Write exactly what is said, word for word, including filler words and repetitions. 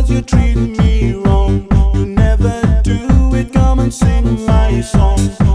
you treat me wrong. You never do it, come and sing my song.